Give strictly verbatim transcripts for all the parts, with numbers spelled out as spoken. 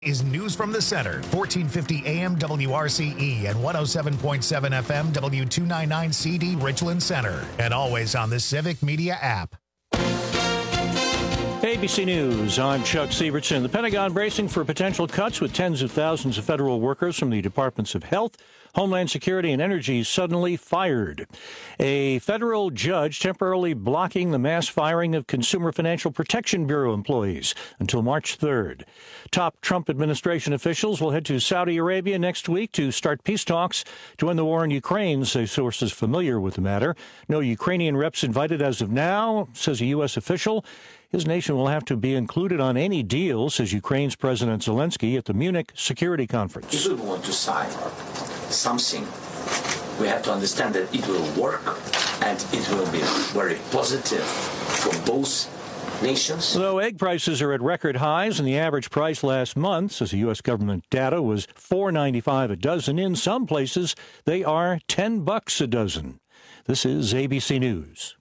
Is News from the Center, fourteen fifty A M W R C E and one oh seven point seven F M W two ninety-nine C D Richland Center. And always on the Civic Media app. A B C News, I'm Chuck Severson. The Pentagon bracing for potential cuts with tens of thousands of federal workers from the Departments of Health, Homeland Security, and Energy suddenly fired. A federal judge temporarily blocking the mass firing of Consumer Financial Protection Bureau employees until March third. Top Trump administration officials will head to Saudi Arabia next week to start peace talks to end the war in Ukraine, say sources familiar with the matter. No Ukrainian reps invited as of now, says a U S official. His nation will have to be included on any deal, says Ukraine's President Zelensky at the Munich Security Conference. If we want to sign something, we have to understand that it will work and it will be very positive for both nations. Though egg prices are at record highs and the average price last month, says the U S government data, was four ninety-five a dozen, in some places they are ten bucks a dozen. This is A B C News.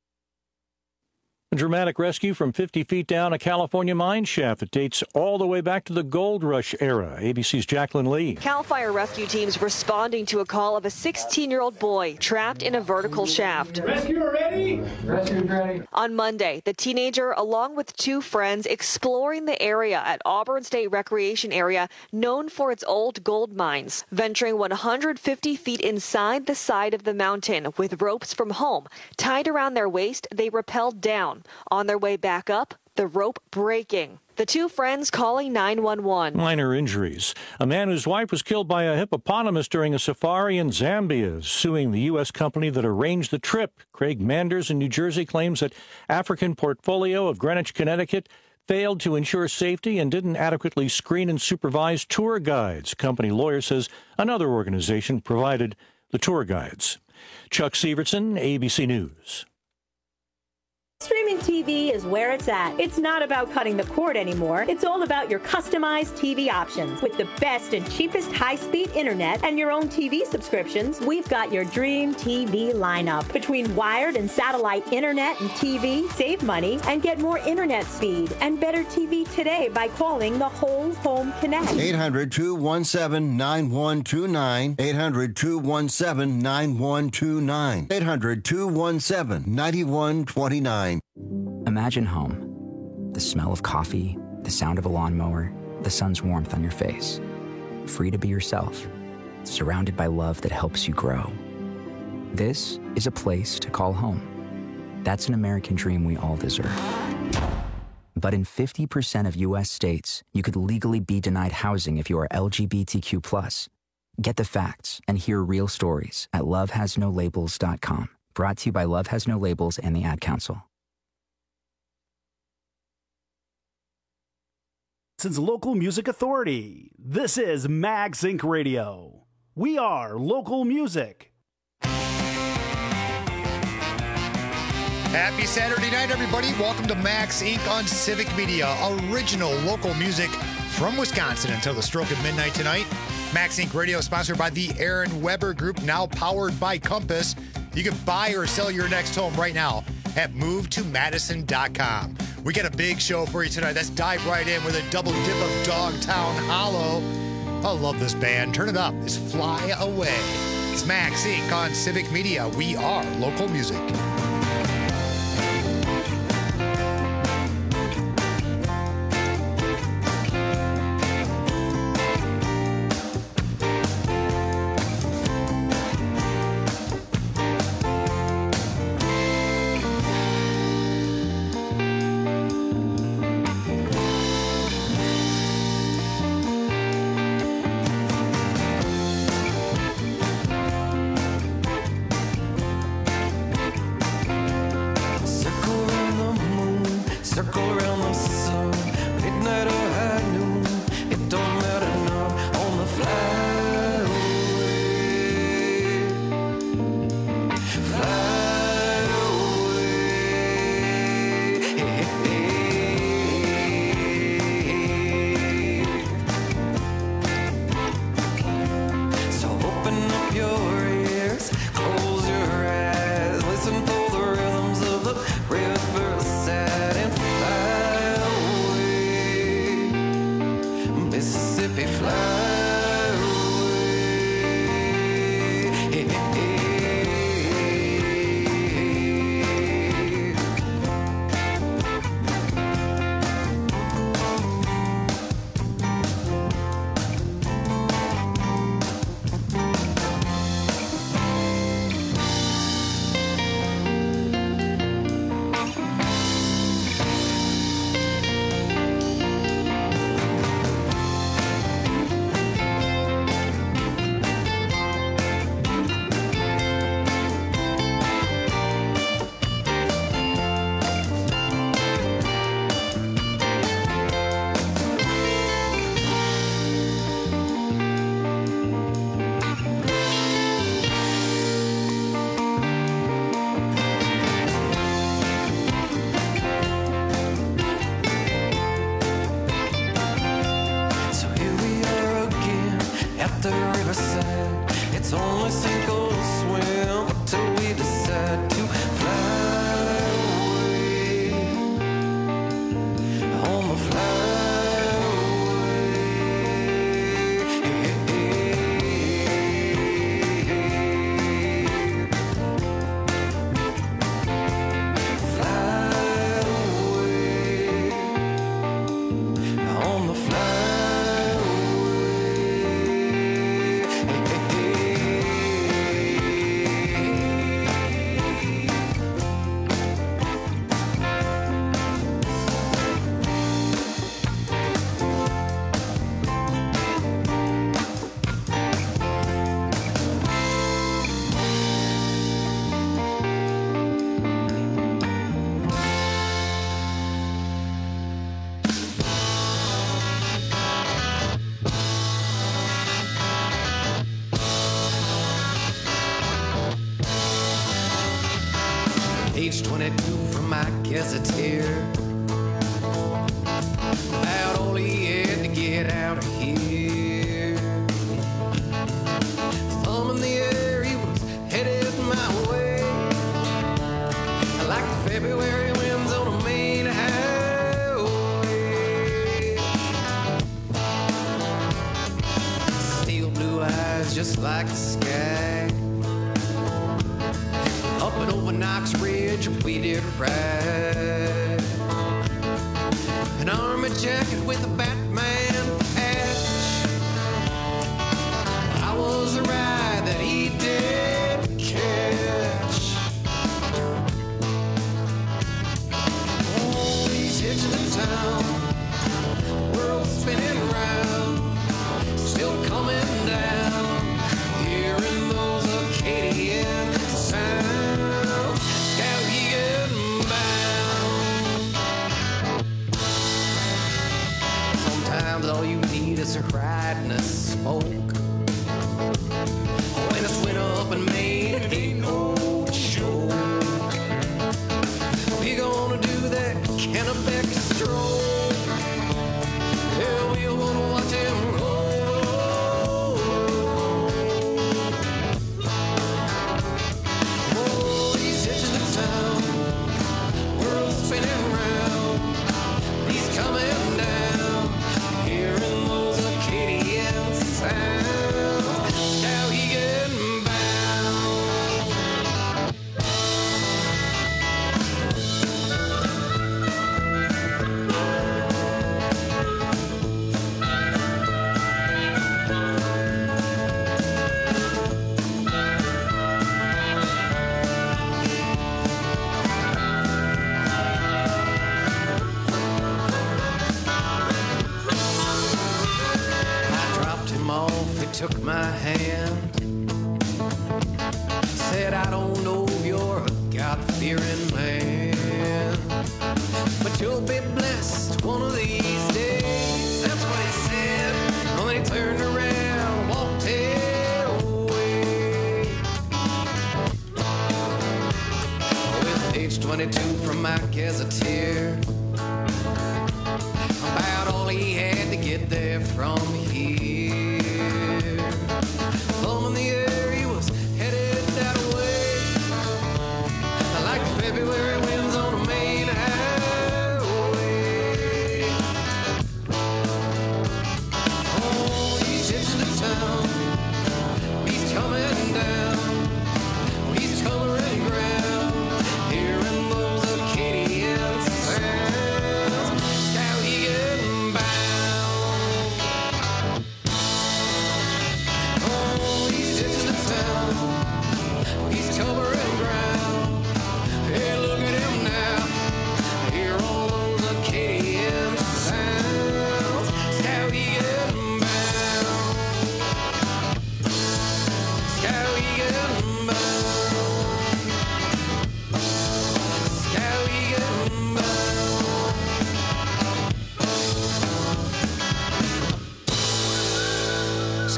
A dramatic rescue from fifty feet down a California mine shaft that dates all the way back to the gold rush era. A B C's Jacqueline Lee. Cal Fire rescue teams responding to a call of a sixteen-year-old boy trapped in a vertical shaft. Rescue ready? Rescue ready. On Monday, the teenager, along with two friends, exploring the area at Auburn State Recreation Area, known for its old gold mines. Venturing one hundred fifty feet inside the side of the mountain with ropes from home tied around their waist, they rappelled down. On their way back up, the rope breaking. The two friends calling nine one one. Minor injuries. A man whose wife was killed by a hippopotamus during a safari in Zambia is suing the U S company that arranged the trip. Craig Manders in New Jersey claims that African Portfolio of Greenwich, Connecticut failed to ensure safety and didn't adequately screen and supervise tour guides. Company lawyer says another organization provided the tour guides. Chuck Severson, A B C News. Streaming T V is where it's at. It's not about cutting the cord anymore. It's all about your customized T V options. With the best and cheapest high-speed internet and your own T V subscriptions, we've got your dream T V lineup. Between wired and satellite internet and T V, save money and get more internet speed and better T V today by calling the Whole Home Connect. eight hundred, two one seven, nine one two nine. eight hundred, two one seven, nine one two nine. eight hundred, two one seven, nine one two nine. Imagine home. The smell of coffee, the sound of a lawnmower, the sun's warmth on your face. Free to be yourself, surrounded by love that helps you grow. This is a place to call home. That's an American dream we all deserve. But in fifty percent of U S states, you could legally be denied housing if you are L G B T Q plus. Get the facts and hear real stories at love has no labels dot com. Brought to you by Love Has No Labels and the Ad Council. Since Local Music Authority, this is Max Incorporated. Radio. We are local music. Happy Saturday night, everybody. Welcome to Max Incorporated on Civic Media. Original local music from Wisconsin until the stroke of midnight tonight. Max Incorporated Radio, sponsored by the Aaron Weber Group, now powered by Compass. You can buy or sell your next home right now at move to madison dot com. We got a big show for you tonight. Let's dive right in with a double dip of Dogtown Hollow. I love this band. Turn it up. It's Fly Away. It's Max Incorporated on Civic Media. We are local music. Mississippi fly away. Hey, hey, hey. Age twenty-two from my gazetteer. About all he had to get out of here. Thumb in the air, he was headed my way. Like the February winds on a main highway. Steel blue eyes just like the sky. Up and over Knox Ridge, we did ride. An army jacket with a Batman patch. I was the ride that he did catch. Oh, he's hitching to town. The world's spinning round. Still coming down. Hearing those Acadian sounds. All you need is a ride and a smoke. When it's went up in Maine, it ain't no joke. We gonna do that Kennebec stroll. Yeah, we wanna watch him roll. Oh, he's hitching to town. World's spinning round. He's coming down. Hearing those Acadian sounds, now he getting bound. Took my hand, said, I don't know if you're a God-fearing man, but you'll be blessed one of these days. That's what he said. And then he turned around, walked away. With age twenty-two from my gazetteer, about all he had to get there from here. Thumb in the air, he was headed that way. Like the February winds on a main highway.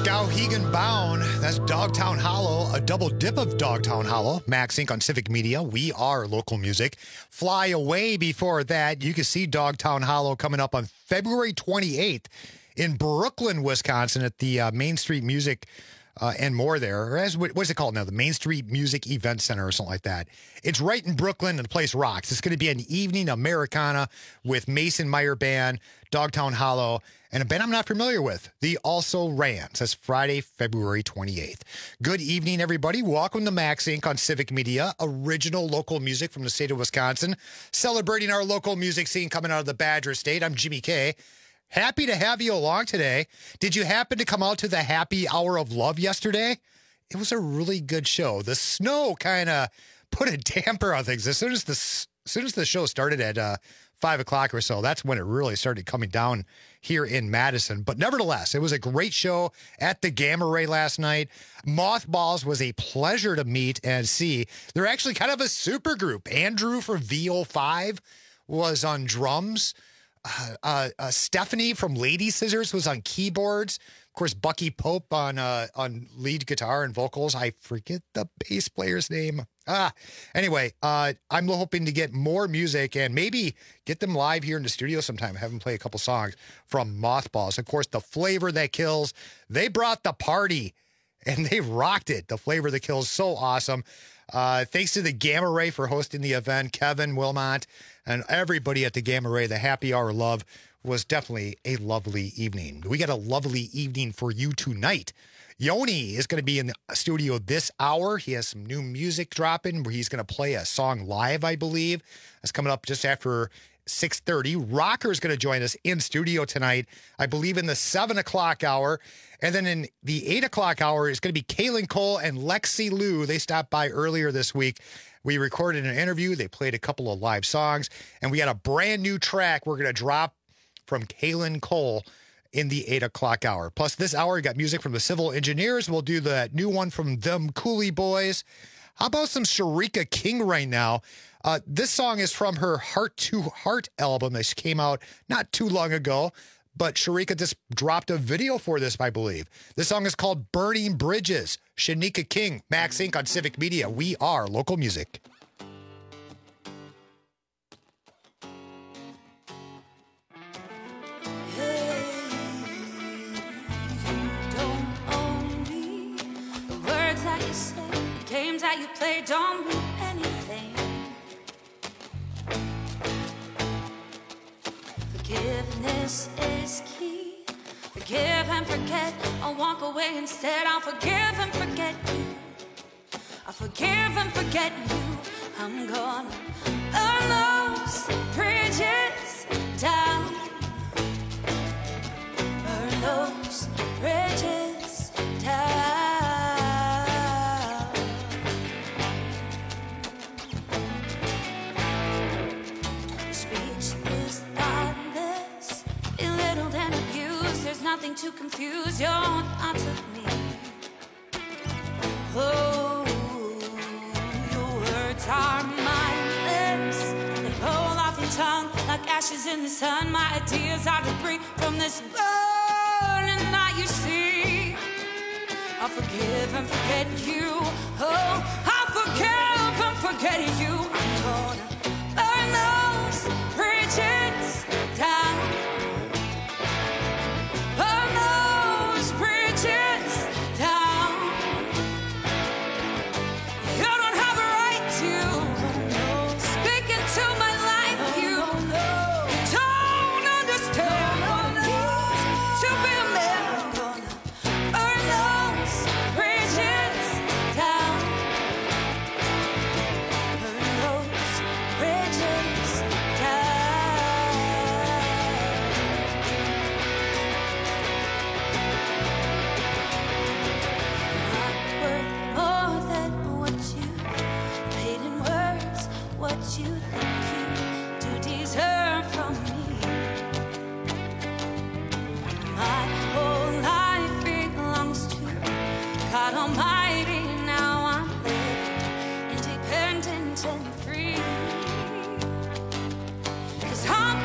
Skowhegan Bound. That's Dogtown Hollow, a double dip of Dogtown Hollow. Max Inc on Civic Media. We are local music. Fly Away before that. You can see Dogtown Hollow coming up on February twenty-eighth in Brooklyn, Wisconsin at the uh, Main Street Music uh, and more there. Or as, what is it called now? The Main Street Music Event Center or something like that. It's right in Brooklyn and the place rocks. It's going to be an evening Americana with Mason Meyer Band, Dogtown Hollow, and a band I'm not familiar with, the Also Rans. That's Friday, February twenty-eighth. Good evening, everybody. Welcome to Max Inc on Civic Media, original local music from the state of Wisconsin, celebrating our local music scene coming out of the Badger State. I'm Jimmy K. Happy to have you along today. Did you happen to come out to the Happy Hour of Love yesterday? It was a really good show. The snow kind of put a damper on things. As soon as the, as soon as the show started at uh, five o'clock or so, that's when it really started coming down here in Madison. But nevertheless, it was a great show at the Gamma Ray last night. Mothballs was a pleasure to meet and see. They're actually kind of a super group. Andrew from V O five was on drums. Uh, uh, uh, Stephanie from Lady Scissors was on keyboards. Of course, Bucky Pope on uh, on lead guitar and vocals. I forget the bass player's name. Ah, anyway, uh, I'm hoping to get more music and maybe get them live here in the studio sometime. Have them play a couple songs from Mothballs. Of course, the Flavor That Kills. They brought the party and they rocked it. The Flavor That Kills, so awesome. Uh, thanks to the Gamma Ray for hosting the event. Kevin, Wilmot, and everybody at the Gamma Ray. The Happy Hour Love was definitely a lovely evening. We got a lovely evening for you tonight. Yoni is going to be in the studio this hour. He has some new music dropping where he's going to play a song live, I believe. That's coming up just after six thirty. Rocker is going to join us in studio tonight, I believe in the seven o'clock hour. And then in the eight o'clock hour is going to be Kaylin Cole and Lexi Lou. They stopped by earlier this week. We recorded an interview. They played a couple of live songs. And we got a brand new track we're going to drop from Kaylin Cole in the eight o'clock hour. Plus this hour, we got music from the Civil Engineers. We'll do the new one from them Coolie Boys. How about some Sharika King right now? Uh, this song is from her Heart to Heart album that came out not too long ago, but Sharika just dropped a video for this, I believe. This song is called Burning Bridges. Shanika King, Max Inc on Civic Media. We are local music. Games that you play don't mean anything. Forgiveness is key. Forgive and forget. I'll walk away instead. I'll forgive and forget you. I'll forgive and forget you. I'm gonna burn those bridges down. Burn those bridges down. Nothing to confuse your thoughts of me. Oh, your words are my lips. They roll off your tongue like ashes in the sun. My ideas are debris from this burning night you see. I'll forgive and forget you. Oh, I'll forgive and forget you. I'm gonna burn those bridges down.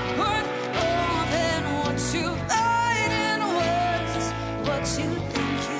You think you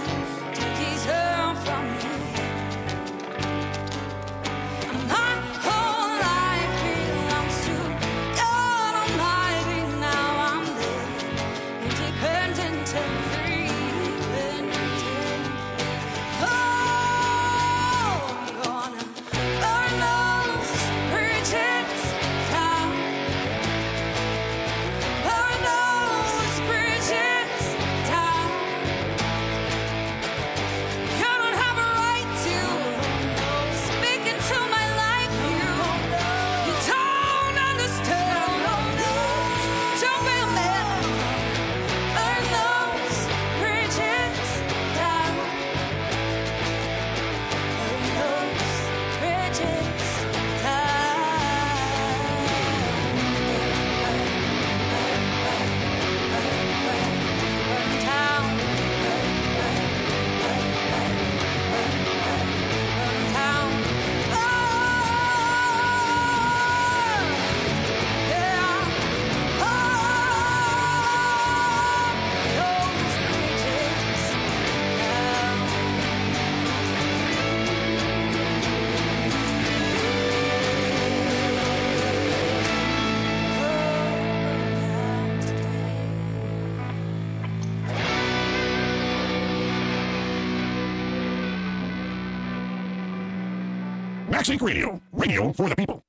Max Inc Radio, radio for the people.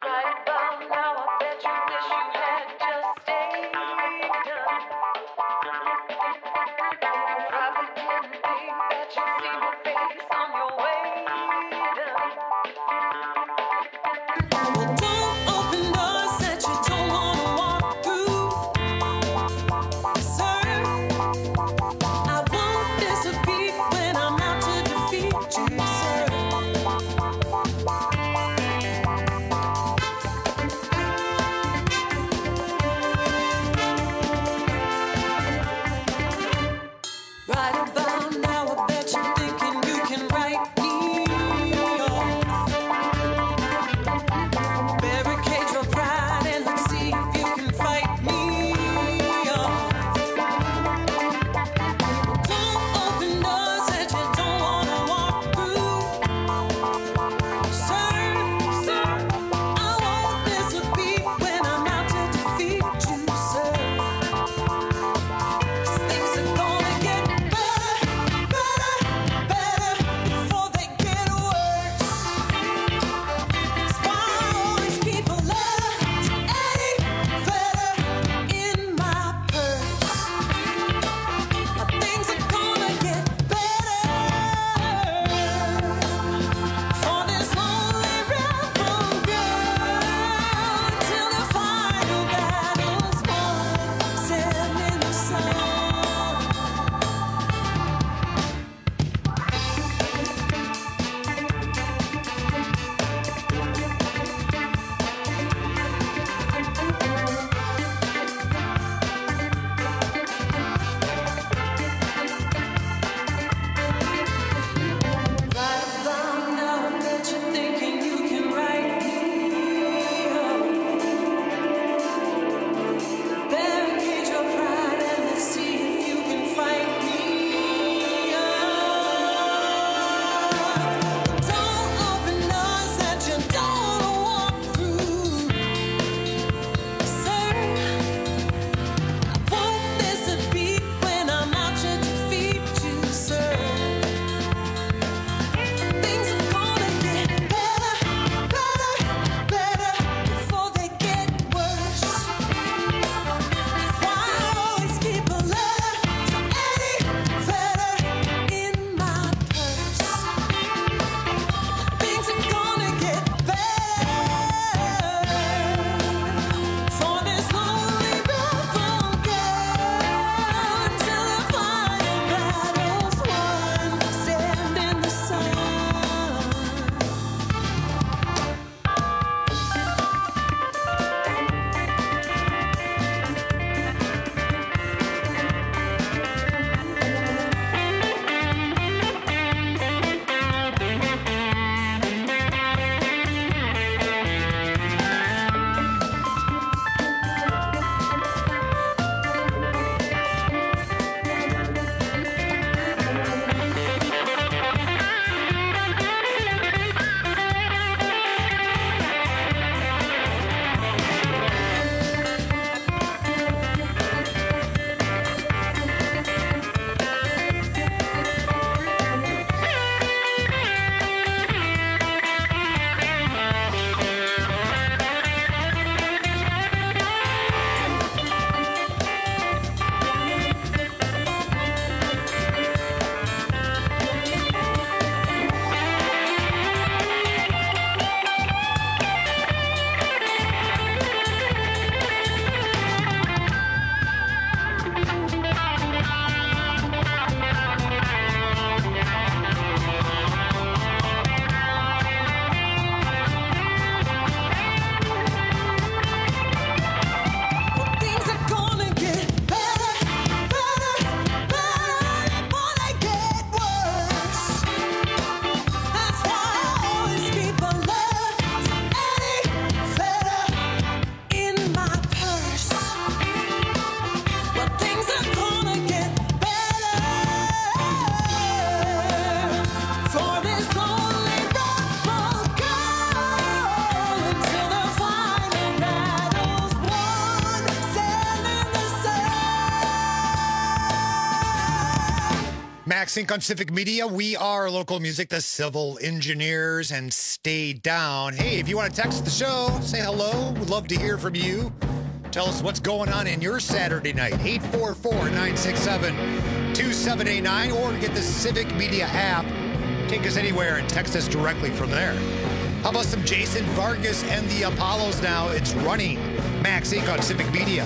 Max Inc on Civic Media. We are local music, the Civil Engineers, and Stay Down. Hey, if you want to text the show, say hello. We'd love to hear from you. Tell us what's going on in your Saturday night. eight four four, nine six seven, two seven eight nine, or get the Civic Media app. Take us anywhere and text us directly from there. How about some Jason Vargas and the Apollos now? It's running. Max Inc on Civic Media.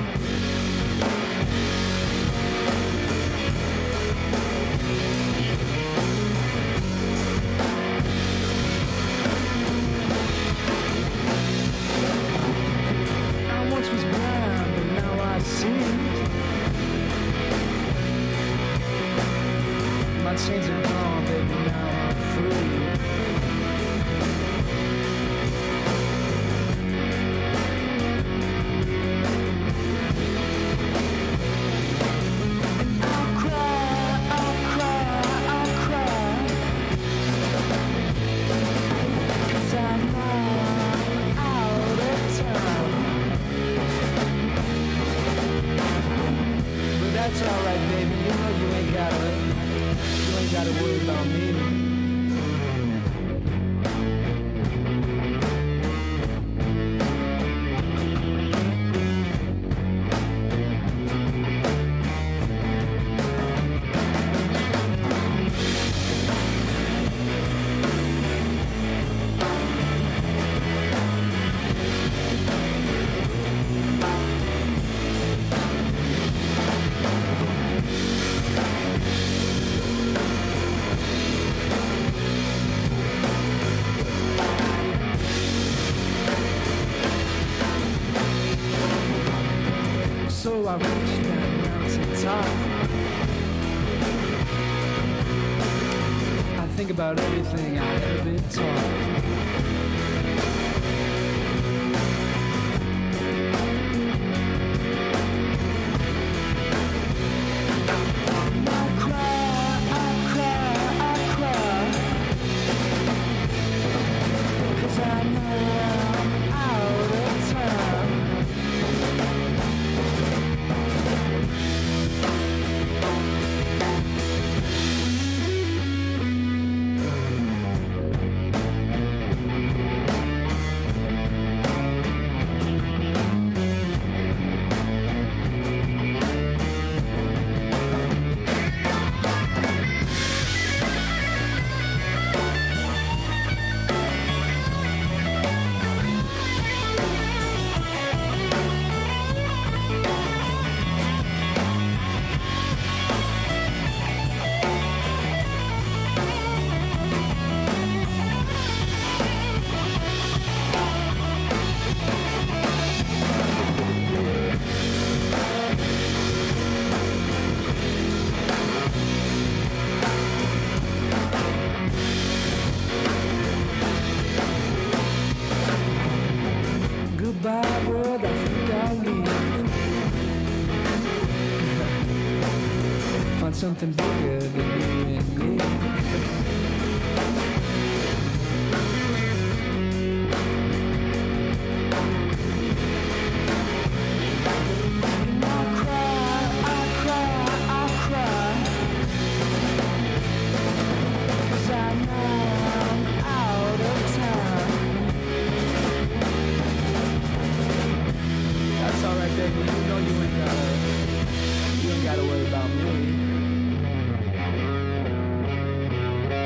I once was blind, but now I see. My chains are gone, baby, now I'm free. That's all right, baby. You know you ain't gotta, you ain't gotta worry about me. So I reached that mountain top. I think about everything I've ever been taught. Goodbye, world, I think I'll leave. Find something bigger than you and me. And I'll cry, I'll cry, I'll cry. 'Cause I know I'm out of time. That's all right, baby. You know you ain't gotta, you ain't gotta worry about me.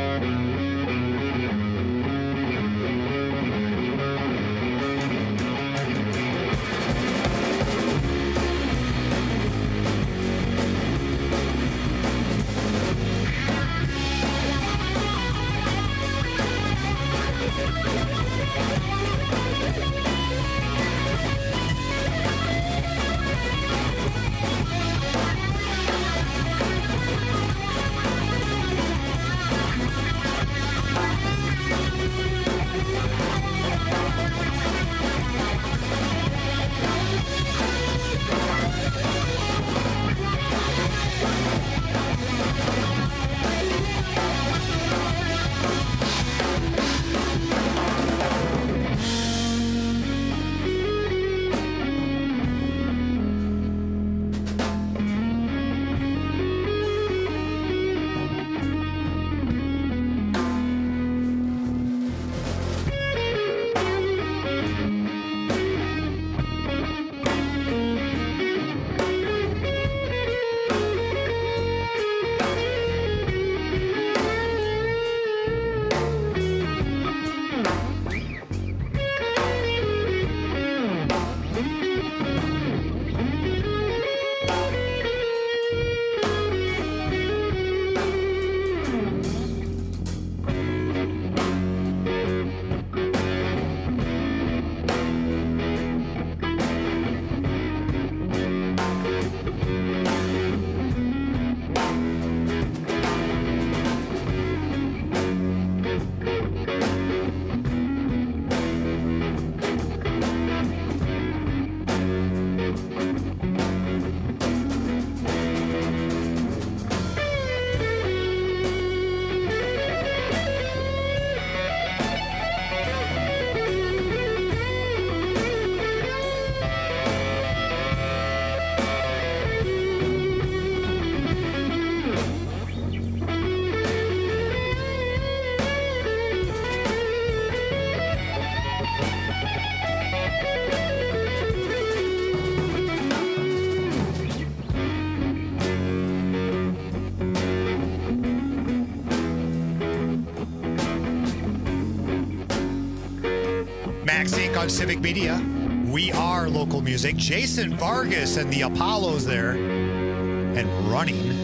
Max Incorporated on Civic Media. We are local music. Jason Vargas and the Apollos there. And Running.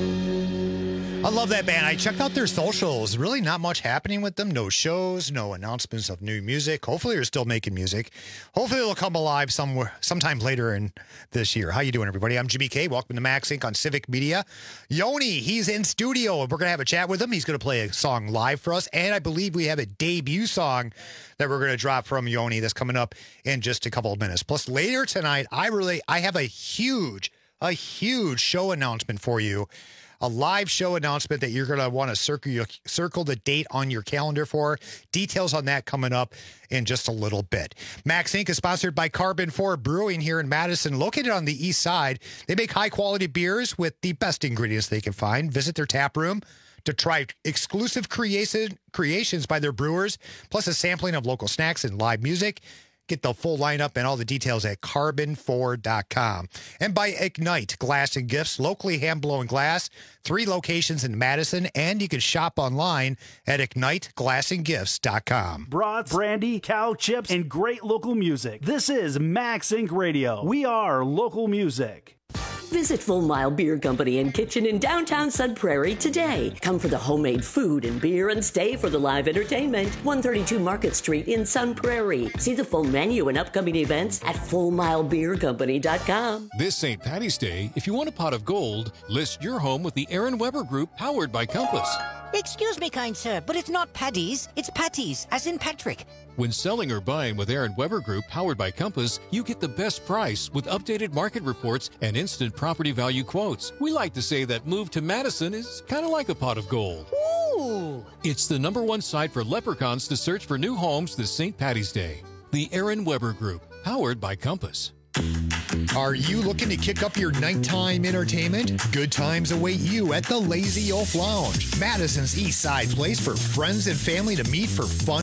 I love that band. I checked out their socials. Really not much happening with them. No shows, no announcements of new music. Hopefully they're still making music. Hopefully it'll come alive somewhere, sometime later in this year. How you doing, everybody? I'm Jimmy K. Welcome to Max Incorporated on Civic Media. Yoni, he's in studio. We're going to have a chat with him. He's going to play a song live for us. And I believe we have a debut song that we're going to drop from Yoni that's coming up in just a couple of minutes. Plus later tonight, I really, I have a huge, a huge show announcement for you. A live show announcement that you're going to want to circle, circle the date on your calendar for. Details on that coming up in just a little bit. Max Incorporated is sponsored by Carbon four Brewing here in Madison, located on the east side. They make high-quality beers with the best ingredients they can find. Visit their tap room to try exclusive creation, creations by their brewers, plus a sampling of local snacks and live music. Get the full lineup and all the details at carbon four dot com. And by Ignite Glass and Gifts, locally hand-blown glass, three locations in Madison, and you can shop online at ignite glass and gifts dot com. Brats, brandy, cow chips, and great local music. This is Max Incorporated Radio. We are local music. Visit Full Mile Beer Company and Kitchen in downtown Sun Prairie today. Come for the homemade food and beer and stay for the live entertainment. one thirty-two Market Street in Sun Prairie. See the full menu and upcoming events at full mile beer company dot com. This Saint Patty's Day, if you want a pot of gold, list your home with the Aaron Weber Group, powered by Compass. Excuse me, kind sir, but it's not Paddy's, it's Patty's, as in Patrick. When selling or buying with Aaron Weber Group, powered by Compass, you get the best price with updated market reports and instant property value quotes. We like to say that move to Madison is kind of like a pot of gold. Ooh! It's the number one site for leprechauns to search for new homes this Saint Patty's Day. The Aaron Weber Group, powered by Compass. Are you looking to kick up your nighttime entertainment? Good times await you at the Lazy Oaf Lounge, Madison's East Side place for friends and family to meet for fun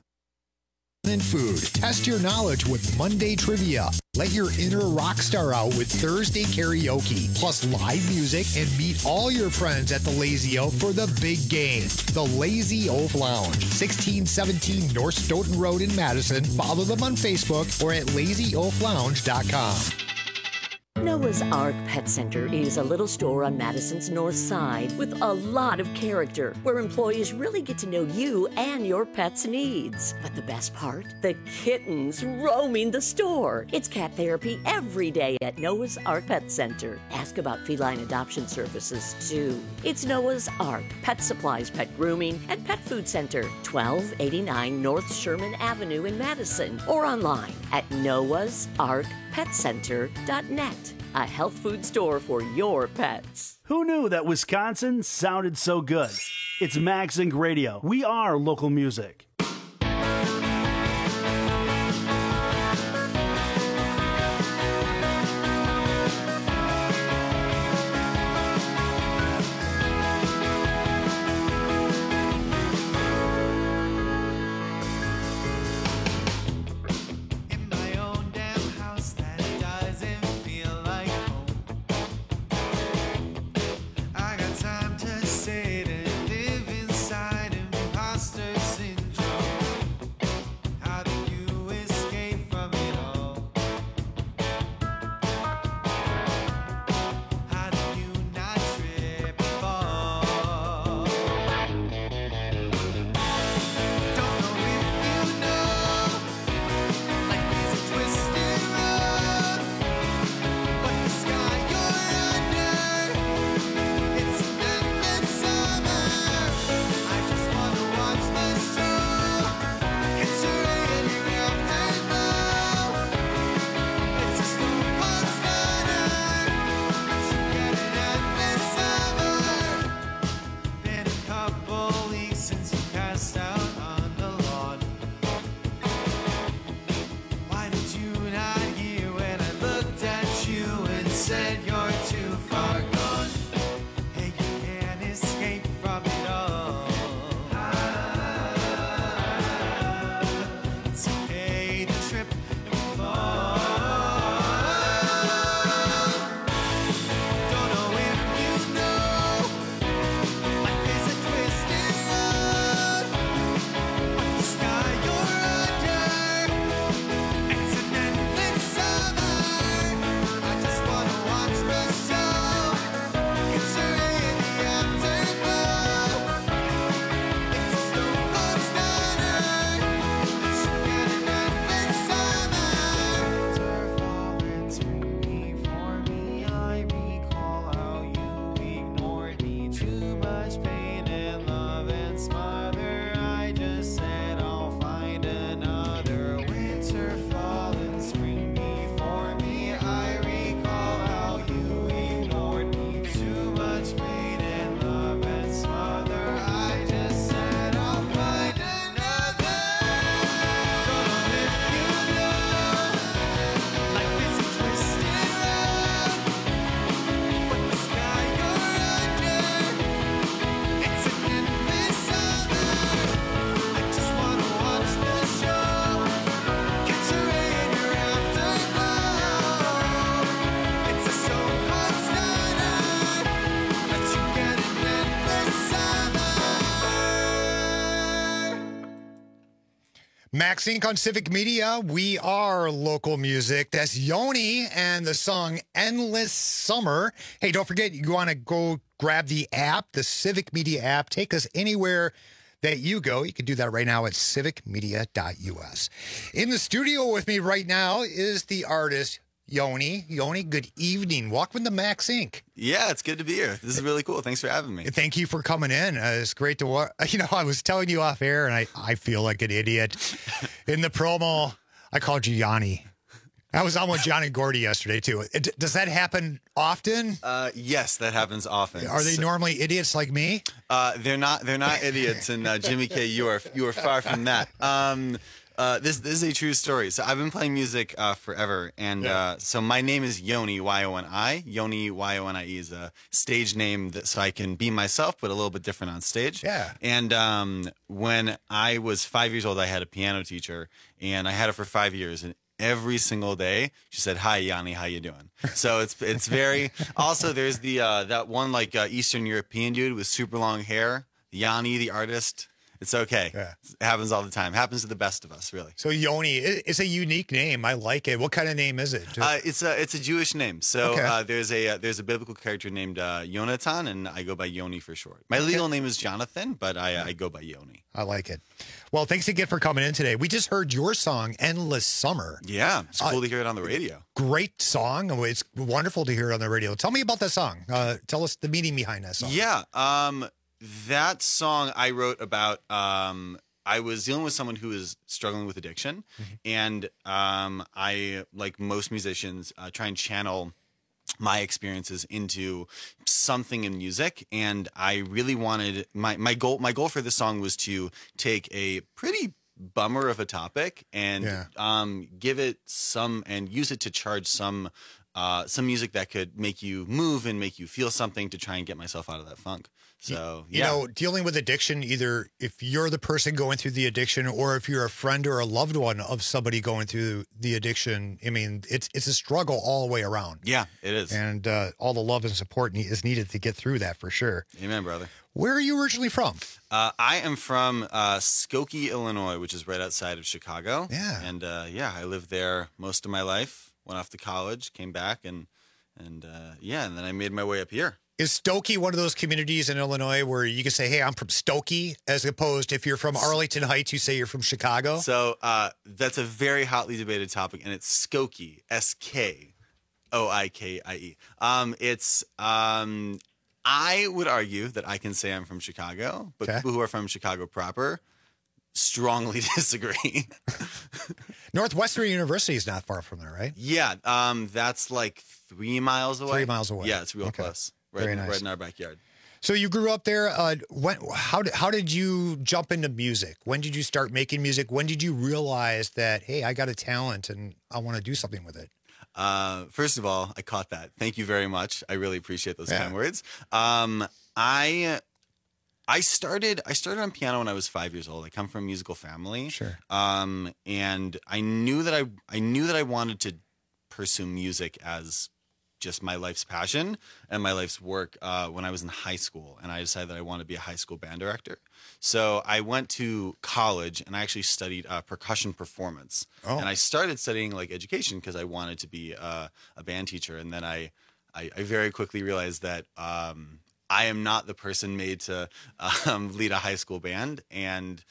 and food. Test your knowledge with Monday Trivia. Let your inner rock star out with Thursday Karaoke, plus live music, and meet all your friends at the Lazy Oaf for the big game. The Lazy Oaf Lounge, sixteen seventeen North Stoughton Road in Madison. Follow them on Facebook or at lazy oaf lounge dot com. Noah's Ark Pet Center is a little store on Madison's north side with a lot of character, where employees really get to know you and your pet's needs. But the best part? The kittens roaming the store. It's cat therapy every day at Noah's Ark Pet Center. Ask about feline adoption services, too. It's Noah's Ark Pet Supplies, Pet Grooming, and Pet Food Center, twelve eighty-nine North Sherman Avenue in Madison, or online at noahs ark pet center dot net. A health food store for your pets. Who knew that Wisconsin sounded so good? It's Max Incorporated Radio. We are local music. Max Inc on Civic Media. We are local music. That's Yoni and the song Endless Summer. Hey, don't forget, you want to go grab the app, the Civic Media app. Take us anywhere that you go. You can do that right now at civic media dot u s. In the studio with me right now is the artist, Yoni. Yoni, good evening. Welcome to Max Inc. Yeah, it's good to be here. This is really cool. Thanks for having me. Thank you for coming in. Uh, it's great to watch. You know, I was telling you off air, and I, I feel like an idiot. In the promo, I called you Yanni. I was on with John and Gordy yesterday, too. It, does that happen often? Uh, yes, that happens often. Are they So- normally idiots like me? Uh, they're not. They're not idiots. And uh, Jimmy K, you are you are far from that. Um, uh, this this is a true story. So I've been playing music uh, forever, and Yeah. uh, so my name is Yoni, Y O N I. Yoni, Y O N I E is a stage name that so I can be myself, but a little bit different on stage. Yeah. And um, when I was five years old, I had a piano teacher, and I had her for five years, and every single day she said, "Hi, Yanni, how you doing?" So it's it's very. Also, there's the uh, that one like uh, Eastern European dude with super long hair, Yanni, the artist. It's okay. Yeah. It happens all the time. Happens to the best of us, really. So Yoni, it- it's a unique name. I like it. What kind of name is it? Uh, it's a it's a Jewish name. So Okay. uh, there's a uh, there's a biblical character named uh, Yonatan, and I go by Yoni for short. My legal name is Jonathan, but I I go by Yoni. I like it. Well, thanks again for coming in today. We just heard your song, Endless Summer. Yeah, it's cool Uh, to hear it on the radio. Great song. It's wonderful to hear it on the radio. Tell me about that song. Uh, tell us the meaning behind that song. Yeah, um, that song I wrote about. Um, I was dealing with someone who was struggling with addiction, and um, I, like most musicians, uh, try and channel my experiences into something in music. And I really wanted my my goal. My goal for this song was to take a pretty bummer of a topic and Yeah. um, give it some and use it to charge some. Uh, some music that could make you move and make you feel something to try and get myself out of that funk. So, You yeah. know, dealing with addiction, either if you're the person going through the addiction or if you're a friend or a loved one of somebody going through the addiction, I mean, it's it's a struggle all the way around. Yeah, it is. And uh, all the love and support ne- is needed to get through that for sure. Amen, brother. Where are you originally from? Uh, I am from uh, Skokie, Illinois, which is right outside of Chicago. Yeah. And uh, yeah, I lived there most of my life. Went off to college, came back, and and uh, yeah, and then I made my way up here. Is Stokey one of those communities in Illinois where you can say, hey, I'm from Stokey, as opposed to if you're from Arlington Heights, you say you're from Chicago? So uh, that's a very hotly debated topic, and it's Skokie, S K O I K I E. Um, it's um, I would argue that I can say I'm from Chicago, but Okay. people who are from Chicago proper strongly disagree. Northwestern University is not far from there, right? Yeah, um, that's like three miles away. Three miles away. Yeah, it's real Okay. close. Right, Very in, nice. right in our backyard. So you grew up there. Uh, when, how, did, how did you jump into music? When did you start making music? When did you realize that, hey, I got a talent and I want to do something with it? Uh, first of all, I caught that. Thank you very much. I really appreciate those Yeah. kind words. Um, I I started I started on piano when I was five years old. I come from a musical family. Sure. Um, and I knew that I I knew that I wanted to pursue music as just my life's passion and my life's work uh, when I was in high school. And I decided that I wanted to be a high school band director. So I went to college and I actually studied uh, percussion performance. Oh. And I started studying like education because I wanted to be uh, a band teacher. And then I, I, I very quickly realized that um, I am not the person made to um, lead a high school band. And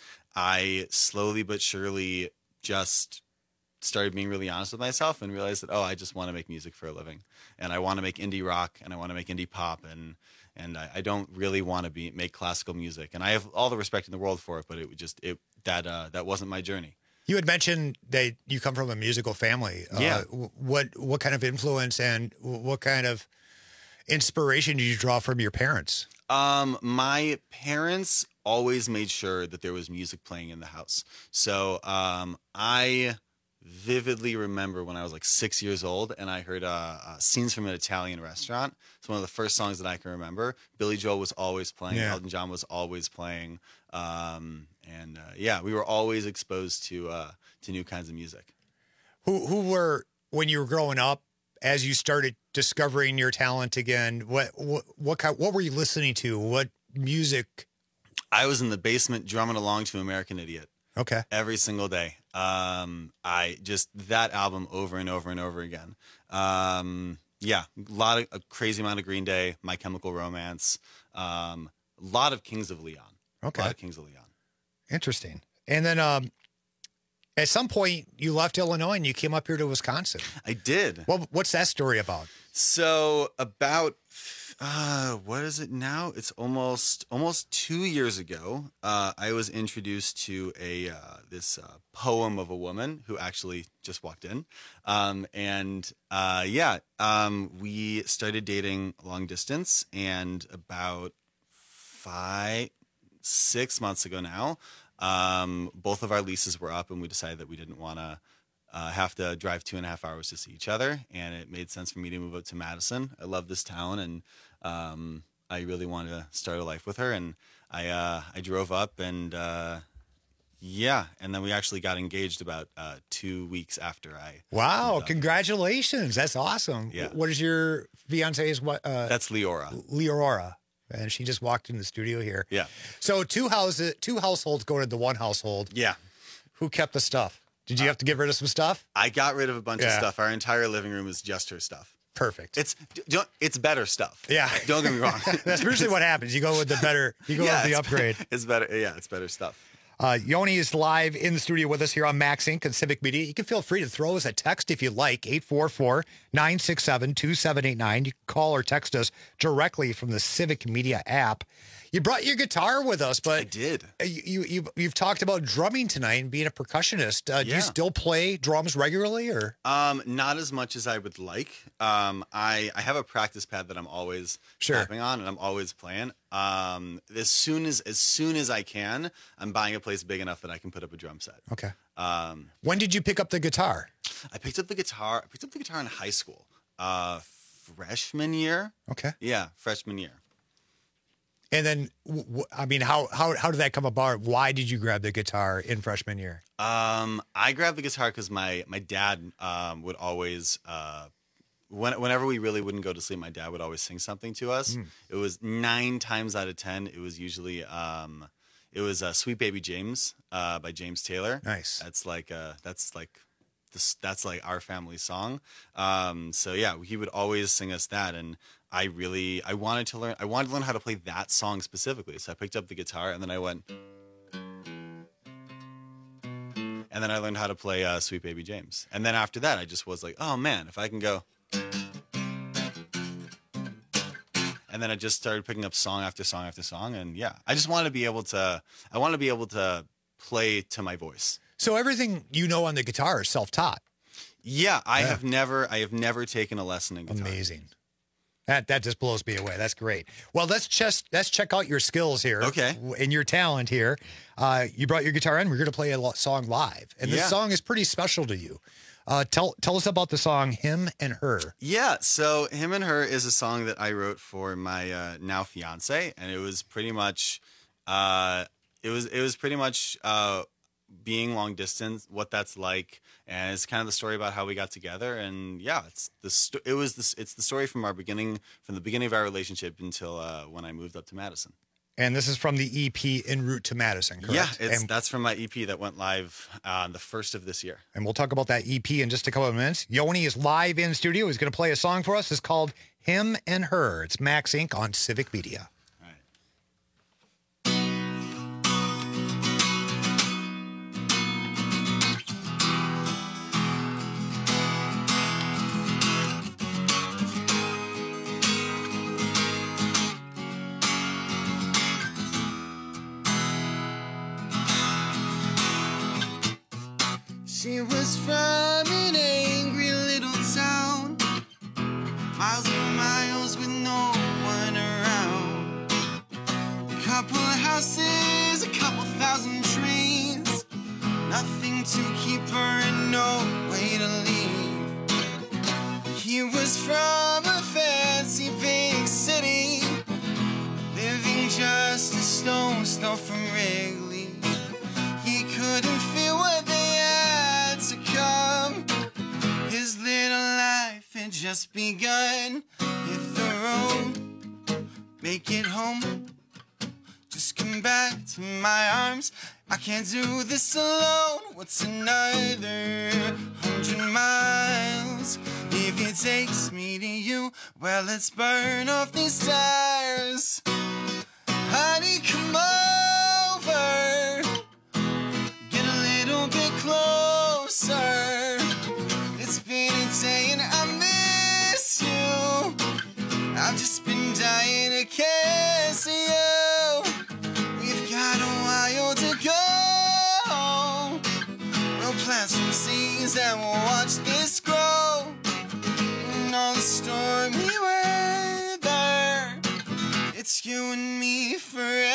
I slowly but surely just started being really honest with myself and realized that, oh, I just want to make music for a living. And I want to make indie rock and I want to make indie pop. And and I, I don't really want to be make classical music. And I have all the respect in the world for it, but it would just it that uh, that wasn't my journey. You had mentioned that you come from a musical family. Yeah. Uh, what what kind of influence and what kind of inspiration did you draw from your parents? Um, my parents always made sure that there was music playing in the house. So um, I vividly remember when I was like six years old and I heard uh, uh, Scenes from an Italian Restaurant. It's one of the first songs that I can remember. Billy Joel was always playing. Yeah. Elton John was always playing. Um, and uh, yeah, we were always exposed to uh, to new kinds of music. Who who were, when you were growing up, as you started discovering your talent again, what what what, kind, what were you listening to? What music? I was in the basement drumming along to American Idiot. Okay. Every single day. Um, I just that album over and over and over again. Um, yeah, a lot of a crazy amount of Green Day, My Chemical Romance, um, a lot of Kings of Leon. Okay. A lot of Kings of Leon. Interesting. And then um, at some point you left Illinois and you came up here to Wisconsin. I did. Well, what's that story about? So about uh, what is it now? It's almost almost two years ago. Uh, I was introduced to a uh, this uh, poem of a woman who actually just walked in, um, and uh, yeah, um, we started dating long distance, and about five, six months ago now, um, both of our leases were up, and we decided that we didn't want to. Uh, have to drive two and a half hours to see each other, and it made sense for me to move up to Madison. I love this town, and um, I really wanted to start a life with her. And I uh, I drove up, and uh, yeah, and then we actually got engaged about uh, two weeks after I. Wow! Congratulations! That's awesome. Yeah. What is your fiance's what? Uh, That's Leora. Leora, and she just walked in the studio here. Yeah. So two houses, two households go to the one household. Yeah. Who kept the stuff? Did you have to get rid of some stuff? I got rid of a bunch Yeah. of stuff. Our entire living room is just her stuff. Perfect. It's don't, it's better stuff. Yeah. Don't get me wrong. That's usually what happens. You go with the better. You go Yeah, with the it's- upgrade. It's better. Yeah, it's better stuff. Uh, Yoni is live in the studio with us here on Max Inc and Civic Media. You can feel free to throw us a text if you like, eight four four, nine six seven, two seven eight nine. You can call or text us directly from the Civic Media app. You brought your guitar with us, but I did. You, you, you've, you've talked about drumming tonight and being a percussionist. Uh, Do Yeah. you still play drums regularly, or? Um, not as much as I would like. Um, I, I have a practice pad that I'm always Sure. tapping on, and I'm always playing. Um, as soon as as soon as I can, I'm buying a place big enough that I can put up a drum set. Okay. Um, When did you pick up the guitar? I picked up the guitar. I picked up the guitar in high school, uh, freshman year. Okay. Yeah, freshman year. And then, w- w- I mean, how, how, how did that come about? Why did you grab the guitar in freshman year? Um, I grabbed the guitar because my my dad um, would always, uh, when, whenever we really wouldn't go to sleep, my dad would always sing something to us. Mm. It was nine times out of ten, it was usually um, it was uh, "Sweet Baby James" uh, by James Taylor. Nice. That's like uh, that's like this, that's like our family song. Um, so yeah, he would always sing us that, and I really I wanted to learn I wanted to learn how to play that song specifically. So I picked up the guitar, and then I went. And then I learned how to play uh, Sweet Baby James. And then after that, I just was like, oh, man, if I can go. And then I just started picking up song after song after song. And yeah, I just wanted to be able to, I want to be able to play to my voice. So everything you know on the guitar is self-taught. Yeah, I Yeah. have never, I have never taken a lesson in guitar. Amazing. That that just blows me away. That's great. Well, let's just let's check out your skills here. Okay. And your talent here. Uh, you brought your guitar in. We're going to play a lo- song live, and this Yeah. song is pretty special to you. Uh, tell tell us about the song "Him and Her." Yeah, so Him and Her is a song that I wrote for my uh, now fiance, and it was pretty much, uh, it was it was pretty much uh, being long distance, what that's like, and it's kind of the story about how we got together. And yeah, it's the sto- it was this it's the story from our beginning, from the beginning of our relationship until uh, when I moved up to Madison. And this is from the E P En Route to Madison, correct? Yeah, it's, and, that's from my E P that went live uh, on the first of this year. and we'll talk about that E P in just a couple of minutes. Yoni is live in studio. He's going to play a song for us. It's called "Him and Her." It's Max Inc on Civic Media. She was from an angry little town, miles and miles with no one around. A couple of houses, a couple thousand trees, nothing to keep her and no way to leave. He was from a fancy big city, living just a stone's throw from Wrigley. He couldn't feel what they had to come. His little life had just begun. Hit the road, make it home. Just come come back to my arms. I can't do this alone. What's another hundred miles? If it takes me to you, well, let's burn off these stars. Honey, come over. Get a little bit closer. It's been a day and I miss you. I've just been dying to kiss you. We've got a while to go. We'll plant some seeds and we'll watch this grow. In all the stormy weather, it's you and me forever.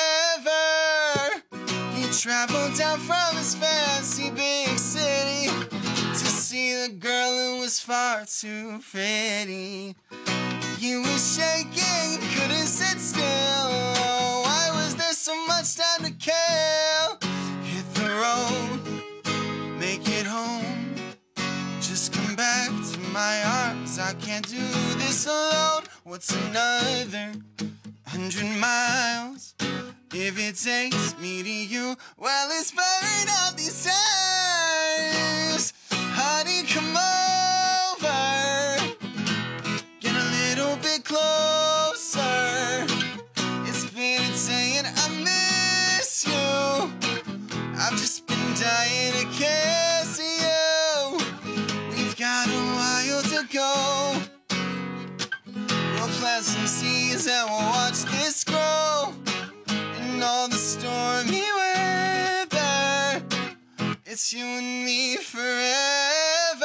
He traveled down from his fancy big city to see the girl who was far too pretty. You were shaking, couldn't sit still. Oh, why was there so much time to kill? Hit the road, make it home. Just come back to my arms. I can't do this alone. What's another hundred miles? If it takes me to you, well, let's burn out these stars. Honey, come over. Get a little bit closer. It's been a day and I miss you. I've just been dying to kiss you. We've got a while to go. We'll plant some seeds and we'll watch this grow. In all the stormy weather, it's you and me forever.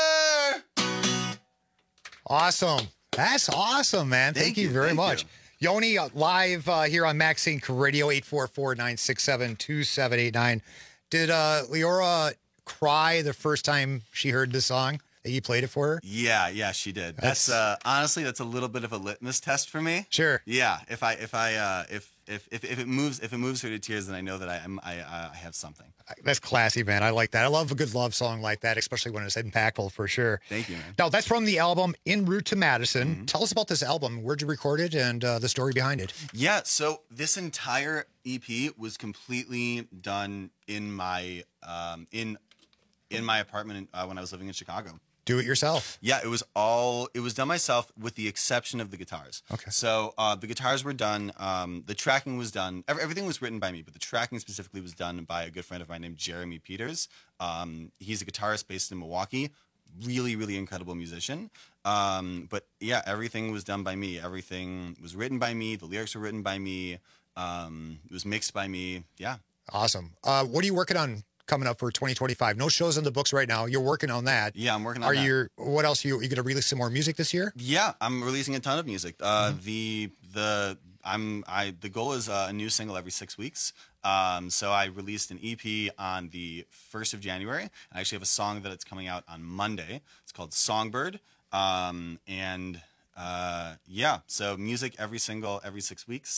Awesome. That's awesome, man. Thank, Thank you you, very thank much. you. Yoni, uh, live uh, here on Max Inc Radio, eight four four, nine six seven, two seven eight nine. Did uh, Leora cry the first time she heard the song that you played it for her? Yeah, yeah, she did. That's, That's- uh, honestly, that's a little bit of a litmus test for me. Sure. Yeah, if I if I uh, if, if if if it moves if it moves her to tears, then I know that I am I uh, I have something. That's classy, man. I like that. I love a good love song like that, especially when it's impactful for sure. Thank you, man. Now, that's from the album En Route to Madison. Mm-hmm. Tell us about this album. Where'd you record it and uh, the story behind it? Yeah, so this entire E P was completely done in my um, in in my apartment uh, when I was living in Chicago. Do it yourself. Yeah, it was all it was done myself with the exception of the guitars. Okay. So uh, the guitars were done. Um, the tracking was done. ev- Everything was written by me, but the tracking specifically was done by a good friend of mine named Jeremy Peters. Um, he's a guitarist based in Milwaukee. Really, really incredible musician. Um, but yeah, everything was done by me. Everything was written by me. The lyrics were written by me. Um, it was mixed by me. Yeah. Awesome. Uh, what are you working on coming up for twenty twenty-five? No shows in the books right now. You're working on that. Yeah, I'm working on Are that. you? What else? Are you, you going to release some more music this year? Yeah, I'm releasing a ton of music. Uh, The the I'm I the goal is uh, a new single every six weeks. Um, so I released an E P on the first of January. I actually have a song that it's coming out on Monday. It's called Songbird. Um, and uh, yeah, so music every single every six weeks.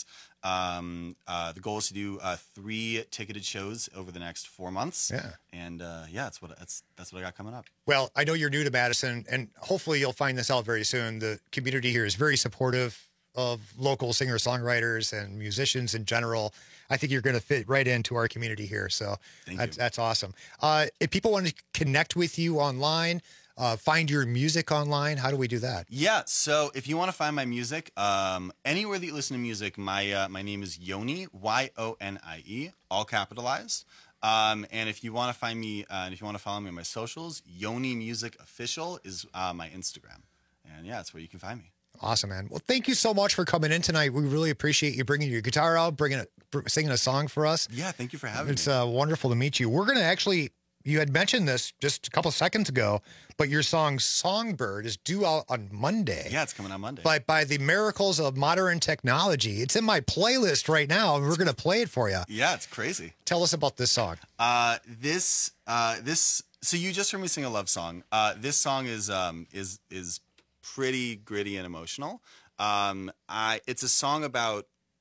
Um, uh, the goal is to do uh, three ticketed shows over the next four months. Yeah. And uh, yeah, that's what that's that's what I got coming up. Well, I know you're new to Madison, and hopefully you'll find this out very soon. The community here is very supportive of local singer-songwriters and musicians in general. I think you're going to fit right into our community here. So Thank that's, you. that's awesome. Uh, if people want to connect with you online, uh, find your music online, how do we do that? Yeah, so if you want to find my music, um, anywhere that you listen to music, my uh, my name is Yoni, Y O N I E, all capitalized. Um, and if you want to find me, uh, and if you want to follow me on my socials, Yoni Music Official is uh, my Instagram. And yeah, that's where you can find me. Awesome, man. Well, thank you so much for coming in tonight. We really appreciate you bringing your guitar out, bringing it, singing a song for us. Yeah, thank you for having It's me. uh, wonderful to meet you. We're going to actually, you had mentioned this just a couple seconds ago, but your song Songbird is due out on Monday. Yeah, it's coming on Monday. By, by the miracles of modern technology. It's in my playlist right now, and we're going to play it for you. Yeah, it's crazy. Tell us about this song. Uh, this, uh, this, so you just heard me sing a love song. Uh, this song is, um, is, is pretty gritty and emotional. Um, I, it's a song about,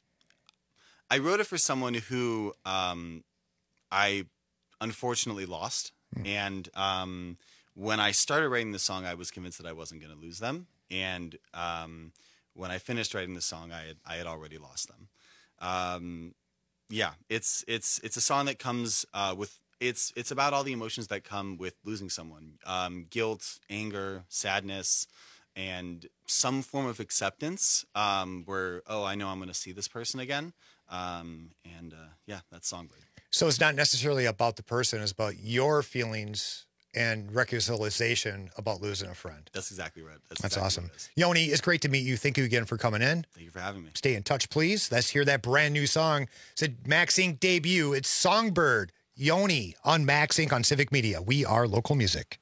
I wrote it for someone who, um, I unfortunately lost. Mm. And, um, when I started writing the song, I was convinced that I wasn't going to lose them. And, um, when I finished writing the song, I had, I had already lost them. Um, Yeah, it's it's it's a song that comes uh, with it's it's about all the emotions that come with losing someone, um, guilt, anger, sadness, and some form of acceptance. Um, where oh, I know I'm going to see this person again, um, and uh, yeah, that's Songbird. So it's not necessarily about the person; it's about your feelings and reconciliation about losing a friend. That's exactly right. That's, That's exactly awesome. what it is. Yoni, it's great to meet you. Thank you again for coming in. Thank you for having me. Stay in touch, please. Let's hear that brand new song. It's a Max Incorporated debut. It's Songbird, Yoni on Max Incorporated on Civic Media. We are local music.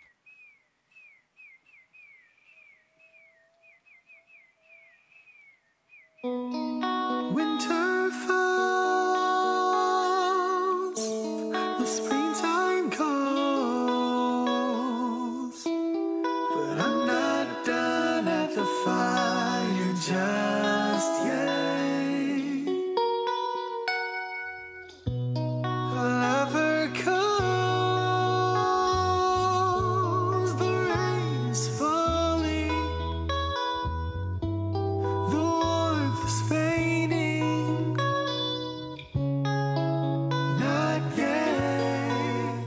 Winter falls, the springtime calls, but I'm not done at the fire just yet. Lover calls, the rain is falling, the warmth is fading, not yet.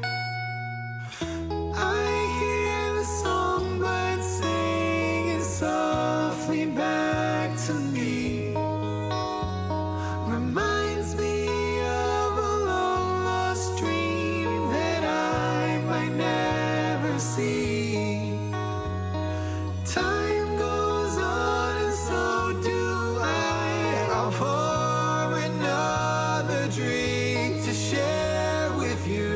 I hear the songbird singing softly back to me. Reminds me of a long lost dream that I might never see. Time goes on and so do I. I'll pour another drink to share with you.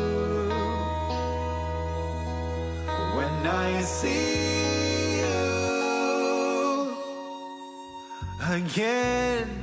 When I see you again.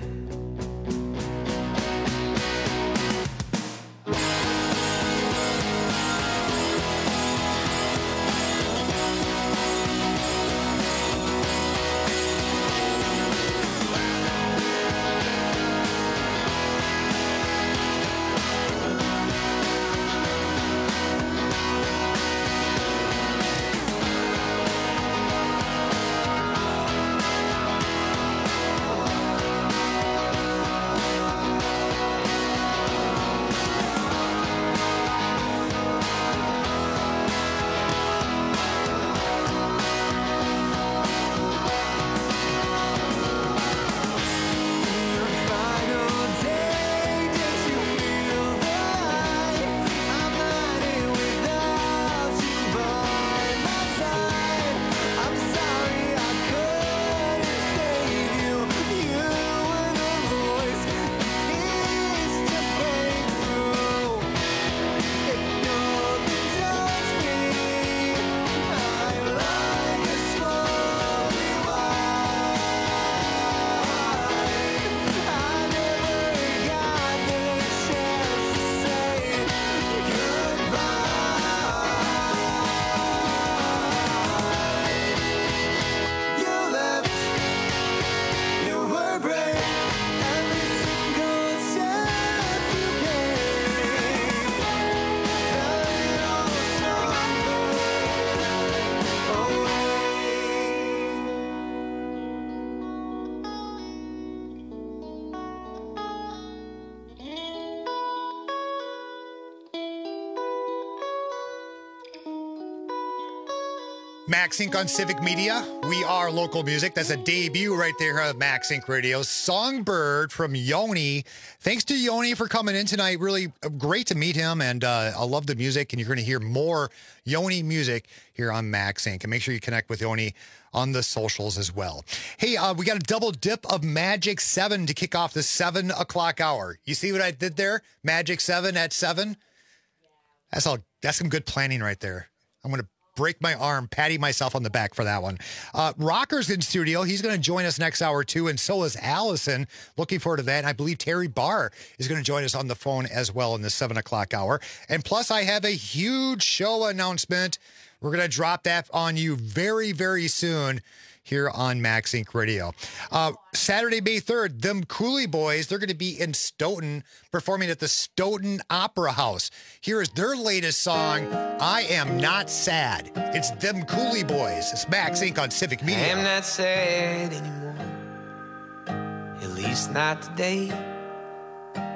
Max Incorporated on Civic Media. We are local music. That's a debut right there on Max Incorporated Radio. Songbird from Yoni. Thanks to Yoni for coming in tonight. Really great to meet him, and uh, I love the music, and you're going to hear more Yoni music here on Max Incorporated. And make sure you connect with Yoni on the socials as well. Hey, uh, we got a double dip of Magic seven to kick off the seven o'clock hour. You see what I did there? Magic seven at seven? That's all. That's some good planning right there. I'm going to break my arm, patting myself on the back for that one. Uh, Rocker's in studio. He's going to join us next hour, too, and so is Allison. Looking forward to that. And I believe Terry Barr is going to join us on the phone as well in the seven o'clock hour. And plus, I have a huge show announcement. We're going to drop that on you very, very soon here on Max Incorporated Radio. Uh, Saturday, May third, them Cooley Boys, they're going to be in Stoughton performing at the Stoughton Opera House. Here is their latest song, I Am Not Sad. It's them Cooley Boys. It's Max Incorporated on Civic Media. I am not sad anymore, at least not today.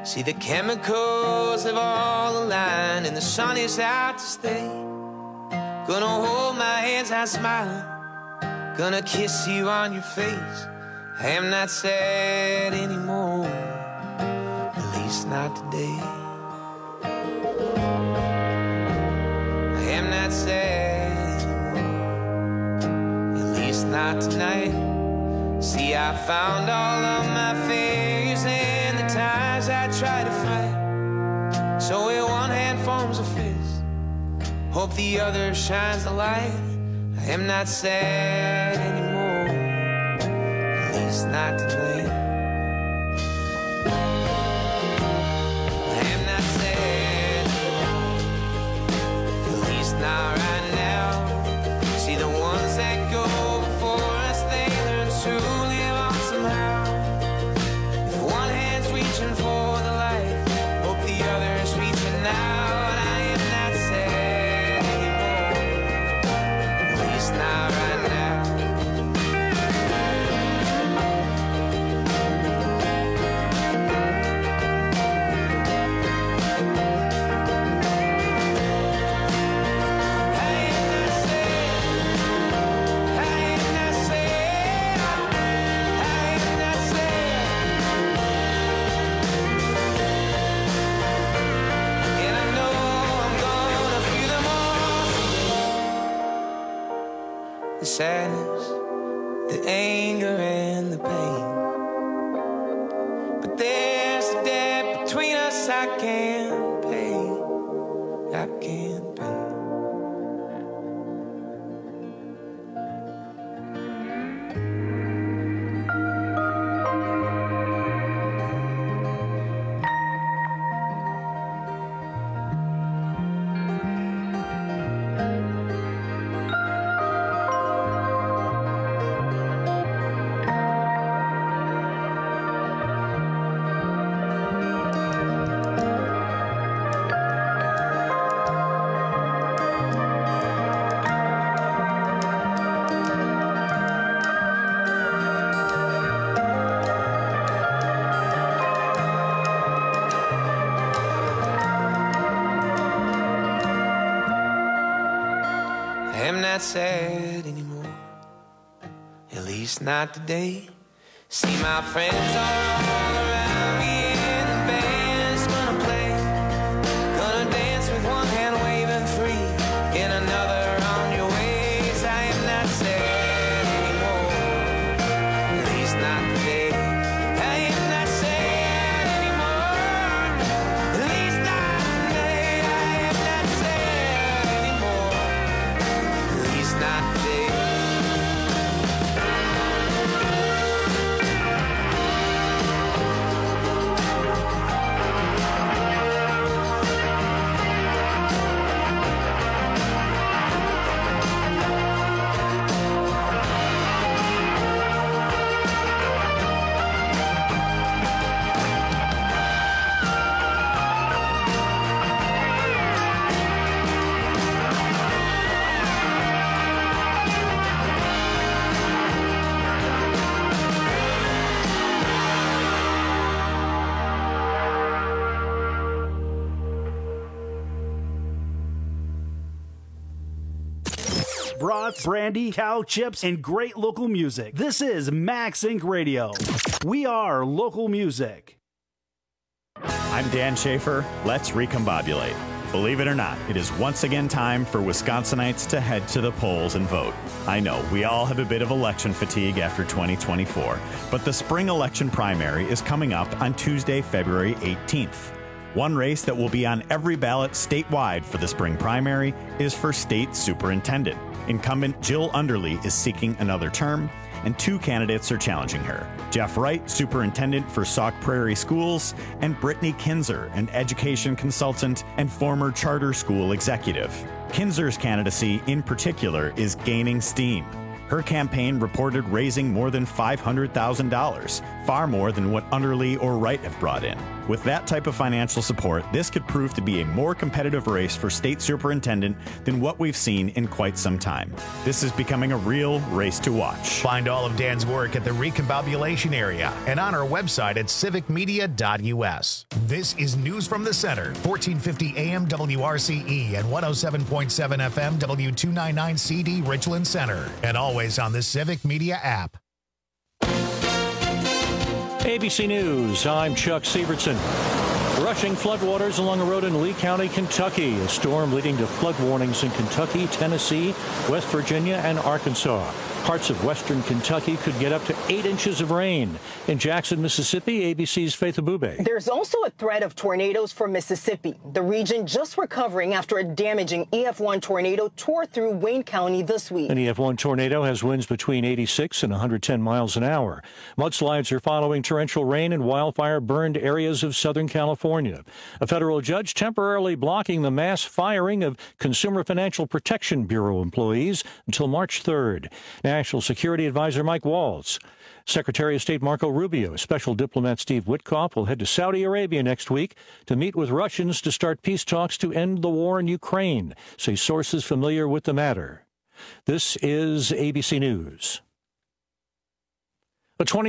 See, the chemicals have all aligned and the sun is out to stay. Gonna hold my hands out smiling, gonna kiss you on your face. I am not sad anymore, at least not today. I am not sad anymore, at least not tonight. See, I found all of my fears and the times I tried to fight. So with one hand forms a fist, hope the other shines the light. I am not sad anymore, at least not tonight. I am not sad anymore, at least not right now. See, the ones that go before us, they learn to live on somehow. If one hand's reaching for the light, hope the other's reaching out. I am not sad anymore, at least not right now. The sadness, the anger and the pain, but there's a debt between us I can't pay, I can't pay. I am not sad anymore, at least not today. See, my friends are all around me and the band's gonna play. Gonna dance with one hand waving free and another on your ways. I am not sad anymore, at least not today. I am not sad anymore, at least not today. I am not sad anymore, at least not today. Brats, brandy, cow chips, and great local music. This is Max Inc Radio. We are local music. I'm Dan Schaefer. Let's recombobulate. Believe it or not, it is once again time for Wisconsinites to head to the polls and vote. I know, we all have a bit of election fatigue after twenty twenty-four, but the spring election primary is coming up on Tuesday, February eighteenth. One race that will be on every ballot statewide for the spring primary is for state superintendent. Incumbent Jill Underly is seeking another term, and two candidates are challenging her. Jeff Wright, superintendent for Sauk Prairie Schools, and Brittany Kinzer, an education consultant and former charter school executive. Kinzer's candidacy, in particular, is gaining steam. Her campaign reported raising more than five hundred thousand dollars, far more than what Underly or Wright have brought in. With that type of financial support, this could prove to be a more competitive race for state superintendent than what we've seen in quite some time. This is becoming a real race to watch. Find all of Dan's work at the Recombobulation area and on our website at civic media dot u s. This is News from the Center, fourteen fifty A M W R C E and one oh seven point seven F M W two ninety-nine C D Richland Center, and always on the Civic Media app. A B C News, I'm Chuck Sievertson. Rushing floodwaters along a road in Lee County, Kentucky. A storm leading to flood warnings in Kentucky, Tennessee, West Virginia, and Arkansas. Parts of western Kentucky could get up to eight inches of rain. In Jackson, Mississippi, A B C's Faith Abube. There's also a threat of tornadoes for Mississippi. The region just recovering after a damaging E F one tornado tore through Wayne County this week. An E F one tornado has winds between eighty-six and one hundred ten miles an hour. Mudslides are following torrential rain and wildfire-burned areas of Southern California. A federal judge temporarily blocking the mass firing of Consumer Financial Protection Bureau employees until March third. National Security Advisor Mike Waltz. Secretary of State Marco Rubio, Special Diplomat Steve Witkoff will head to Saudi Arabia next week to meet with Russians to start peace talks to end the war in Ukraine, say sources familiar with the matter. This is A B C News. A twenty